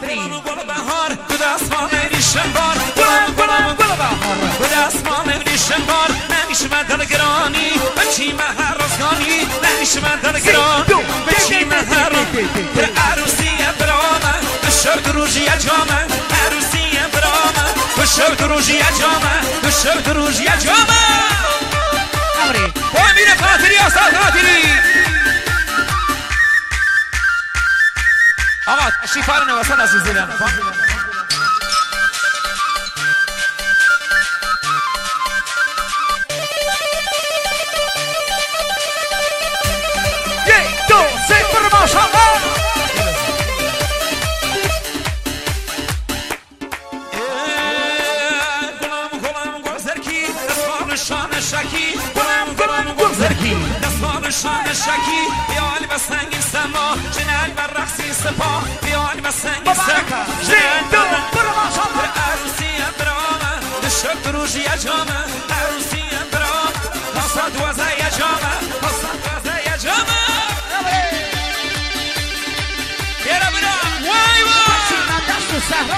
قادری گل بهار تو دستمان ریشم بار گل بهار تو دستمان ریشم بار نمیشه من دلگرانی بچی من هر روزگانی نمیشه من دلگران بچی من هر روز عروسی برامه بشرد روژی جامه عروسی برامه بشرد روژی جامه بشرد روژی جامه امری و امیر قادری آسان قادری آقا تشریفان نوستان از زیران یک دو سه پر ماشاءالله گلم گل زرکی دستمان شان شکی گلم گل زرکی دستمان شان شکی بیال و سنگین سما جنال و رقصی سپا بیال و سنگین سما یک دو پر ماشاءالله عروسی برامه بشرد روژی جامه عروسی برامه حسد وزای جامه حسد وزای جامه بیارا برا وای وای من دست و صحرا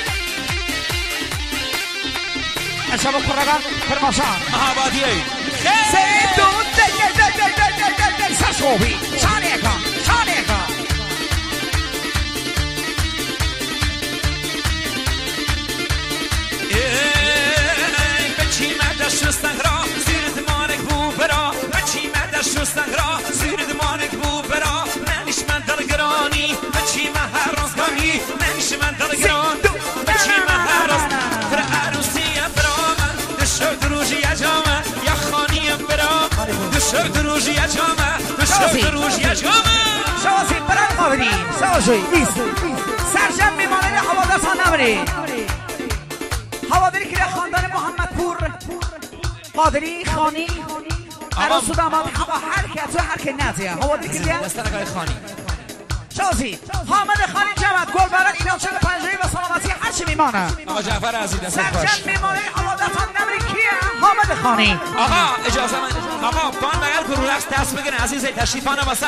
اشبه کرگان پرماشان آبادیه سه دو دی سرشوبی شانیکا بچی مدش شستنگرا زیر دمانک بو برا بچی مدش شستنگرا زیر دمانک بو برا نمیش من دلگرانی بچی من هر روزگانی نمیش من دلگران بچی من هر روز در عروسی برام دشت روژی جامه یا خانی برام دشت روژی جامه دشت روژی جامه شوازی برای قابلی شوازی سرجم میمانه حوادثان نبری حوادری که خاندان محمدپور قادری خانی عروس و داماد با حرکت و حرکت نزیه حوادری که دستنگاه خانی شوازی حامد خانی جمعت گل برای اینا چند پنجهی و سلامتی هرچی میمانه آقا جعفر عزیز دست باش سرجم میمانه حوادثان نبری کیه حامد خانی آقا اجازه من آقا بان بغل که رو رقص دست بگیرن عزیز تشریفانه واسن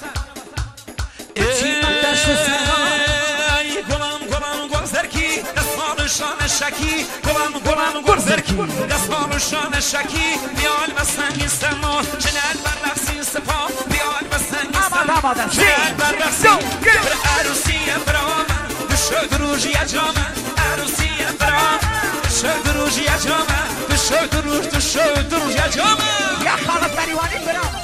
گلم گل زرکی دستمان شان شکی گلم گل زرکی دستمان شان شکی بیال و سنگین سما جنال بر رقصین سپا بیال و سنگین سما جنال بر رقصین عروسی برام بشد روژی جامه عروسی برام بشد روژی جامه بشد روژی جامه یا خالد بریوانی برام